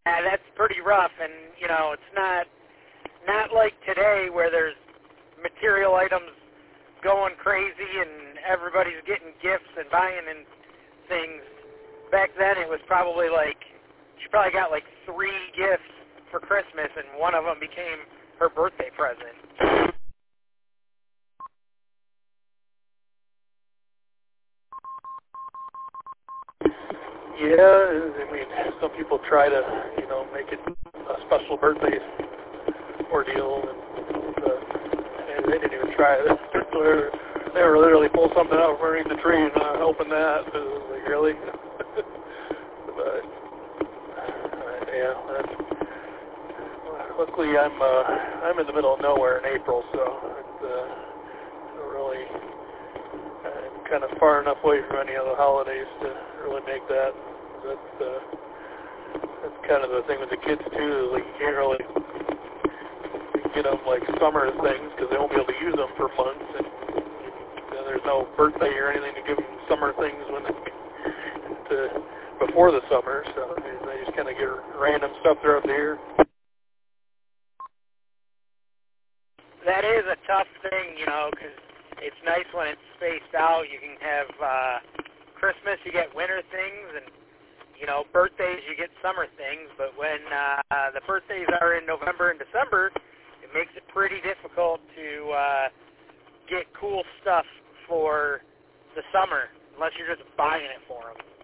that's pretty rough, and it's not like today where there's material items going crazy and everybody's getting gifts and buying and things. Back then it was probably like she probably got like 3 gifts for Christmas, and one of them became her birthday present. Yeah, I mean, some people try to, make it a special birthday ordeal, and they didn't even try it. They were literally pull something out from underneath the tree and open that. It was like, really? But yeah, luckily I'm in the middle of nowhere in April, so don't really. I'm kind of far enough away from any of the holidays to really make that. That's kind of the thing with the kids too. Is like you can't really get them like summer things because they won't be able to use them for months, and there's no birthday or anything to give them summer things before the summer. So they just kind of get random stuff throughout the year. That is a tough thing, because it's nice when it's spaced out. You can have Christmas, you get winter things, and birthdays, you get summer things. But when the birthdays are in November and December, it makes it pretty difficult to get cool stuff for the summer, unless you're just buying it for them.